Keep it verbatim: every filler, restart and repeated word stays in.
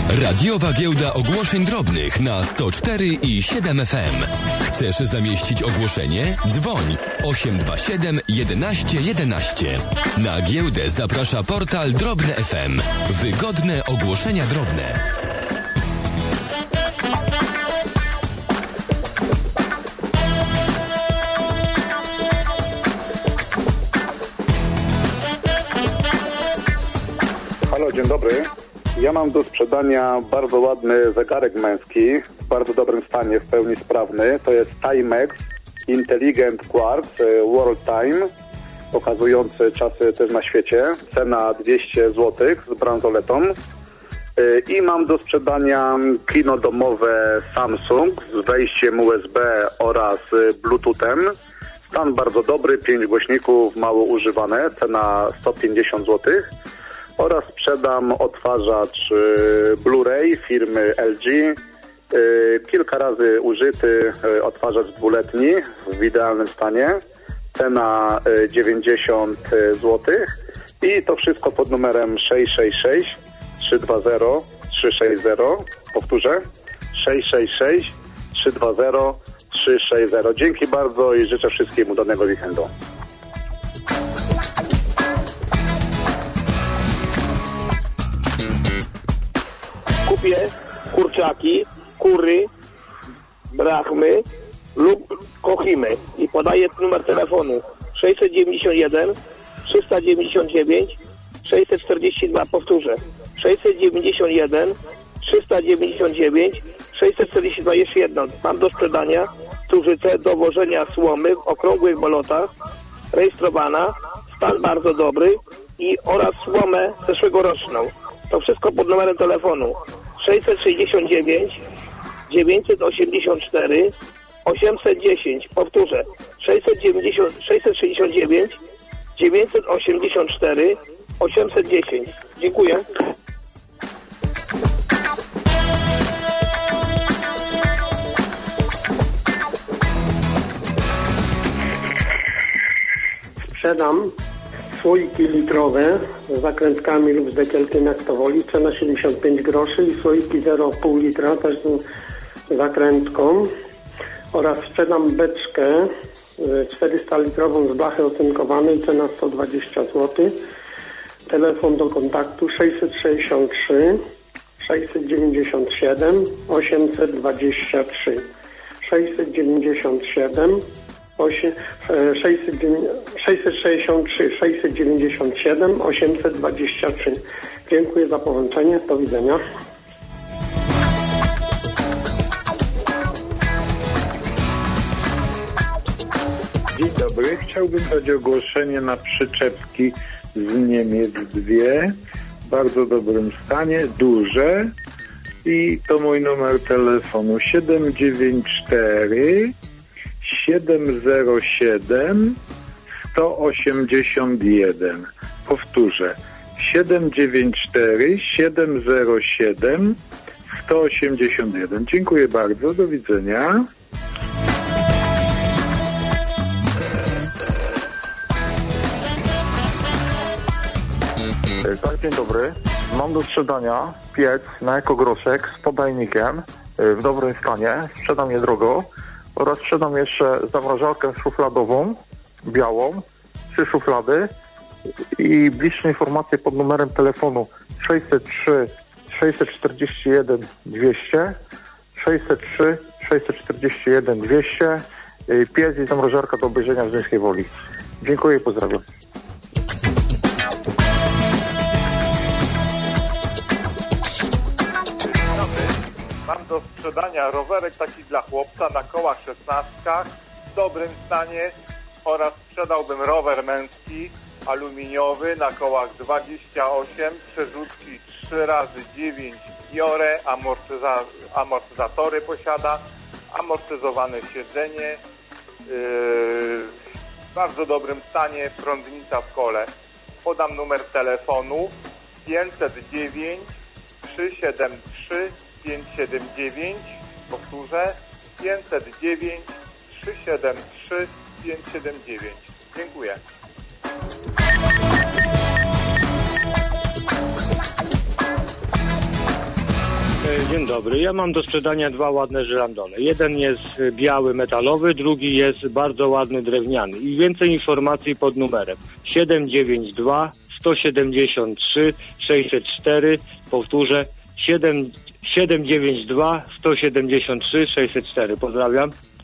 Radiowa Giełda Ogłoszeń Drobnych na sto cztery i siedem F M. Chcesz zamieścić ogłoszenie? Dzwoń osiem dwa siedem jedenaście jedenaście. Na giełdę zaprasza portal Drobne F M. Wygodne ogłoszenia drobne. Halo, dzień dobry. Ja mam do sprzedania bardzo ładny zegarek męski w bardzo dobrym stanie, w pełni sprawny. To jest Timex Intelligent Quartz World Time, pokazujący czasy też na świecie. Cena dwieście złotych z bransoletą. I mam do sprzedania kino domowe Samsung z wejściem U S B oraz Bluetoothem. Stan bardzo dobry, pięć głośników, mało używane, cena sto pięćdziesiąt złotych. Oraz sprzedam odtwarzacz y, Blu-ray firmy L G. Y, kilka razy użyty y, odtwarzacz dwuletni w idealnym stanie. Cena y, dziewięćdziesiąt złotych. I to wszystko pod numerem sześć sześć sześć trzy dwa zero trzy sześć zero. Powtórzę. sześć sześć sześć trzy dwa zero trzy sześć zero. Dzięki bardzo i życzę wszystkim udanego weekendu. Kupię kurczaki, kury, brachmy lub kochimy i podaję numer telefonu sześćset dziewięćdziesiąt jeden trzysta dziewięćdziesiąt dziewięć sześćset czterdzieści dwa. Powtórzę sześćset dziewięćdziesiąt jeden trzysta dziewięćdziesiąt dziewięć sześćset czterdzieści dwa. Jeszcze jedno, mam do sprzedania tużycę do wożenia słomy w okrągłych bolotach, rejestrowana, stan bardzo dobry i oraz słomę zeszłegoroczną. To wszystko pod numerem telefonu sześćset sześćdziesiąt dziewięć dziewięćset osiemdziesiąt cztery osiemset dziesięć. Powtórzę sześćset dziewięćdziesiąt, sześćset sześćdziesiąt dziewięć dziewięćset osiemdziesiąt cztery osiemset dziesięć. Dziękuję. Sprzedam słoiki litrowe z zakrętkami lub z dekielkiem, jak to woli, cena siedemdziesiąt pięć groszy i słoiki zero przecinek pięć litra też z zakrętką. Oraz sprzedam beczkę czterysta litrową z blachy ocynkowanej, cena sto dwadzieścia złotych. Telefon do kontaktu sześćset sześćdziesiąt trzy sześćset dziewięćdziesiąt siedem osiemset dwadzieścia trzy. sześćset dziewięćdziesiąt siedem sześćset sześćdziesiąt trzy sześćset dziewięćdziesiąt siedem osiemset dwadzieścia trzy. Dziękuję za połączenie. Do widzenia. Dzień dobry. Chciałbym dać ogłoszenie na przyczepki z Niemiec dwie. W bardzo dobrym stanie, duże. I to mój numer telefonu siedem dziewięć cztery siedem zero siedem sto osiemdziesiąt jeden. Powtórzę. siedem dziewięć cztery siedem zero siedem sto osiemdziesiąt jeden. Dziękuję bardzo. Do widzenia. Tak, dzień dobry. Mam do sprzedania piec na ekogroszek z podajnikiem w dobrym stanie. Sprzedam je drogo. Oraz sprzedam jeszcze zamrażarkę szufladową, białą, trzy szuflady i bliższe informacje pod numerem telefonu sześćset trzy sześćset czterdzieści jeden dwieście, sześćset trzy sześćset czterdzieści jeden dwieście, piec i zamrażarka do obejrzenia w Zduńskiej Woli. Dziękuję i pozdrawiam. Mam do sprzedania rowerek taki dla chłopca na kołach szesnastkach w dobrym stanie oraz sprzedałbym rower męski aluminiowy na kołach dwadzieścia osiem, przerzutki trzy razy dziewięć Biorę, amortyza- amortyzatory posiada, amortyzowane siedzenie, yy, w bardzo dobrym stanie, prądnica w kole. Podam numer telefonu pięćset dziewięć trzysta siedemdziesiąt trzy pięć siedem dziewięć, powtórzę pięćset dziewięć trzysta siedemdziesiąt trzy pięć siedem dziewięć. Dziękuję. Dzień dobry. Ja mam do sprzedania dwa ładne żyrandole. Jeden jest biały, metalowy, drugi jest bardzo ładny, drewniany. I więcej informacji pod numerem siedem dziewięć dwa sto siedemdziesiąt trzy sześćset cztery. Powtórzę siedem dziewięć dwa sto siedemdziesiąt trzy sześćset cztery. Pozdrawiam.